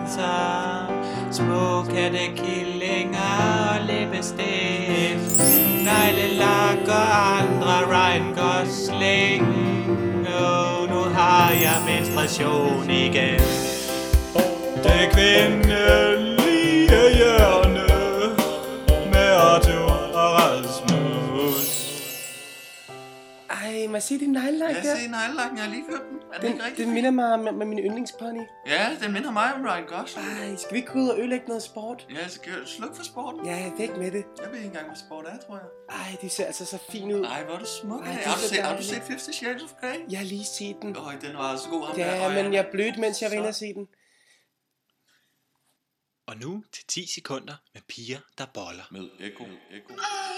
danser. Små kattekillinger og læbestift, neglelak og andre Ryan Gosling. Nu har jeg menstruation igen. Det kvindelige hjørne med Arthur og Rasmus. Ej, må jeg se din neglelak der? Jeg ser neglelakken, jeg har lige købt den. Er det ikke rigtigt? Den minder mig om min yndlingspony. Ja, den minder mig om Ryan Gosling. Ej, skal vi ikke gå ud og ødelægge noget sport? Ja, så sluk for sporten. Ja, væk med det. Jeg ved ikke engang, hvad sport er, tror jeg. Ej, de ser altså så fint ud. Ej, hvor er du smuk. Ej, det er Har så du dejligt. set 50 Shades of Grey? Jeg har lige set den. Den var altså god. Ham der Ja, øjne. men jeg blødte, mens jeg var inde og se den. Og nu til 10 sekunder med piger, der boller. Med Eko.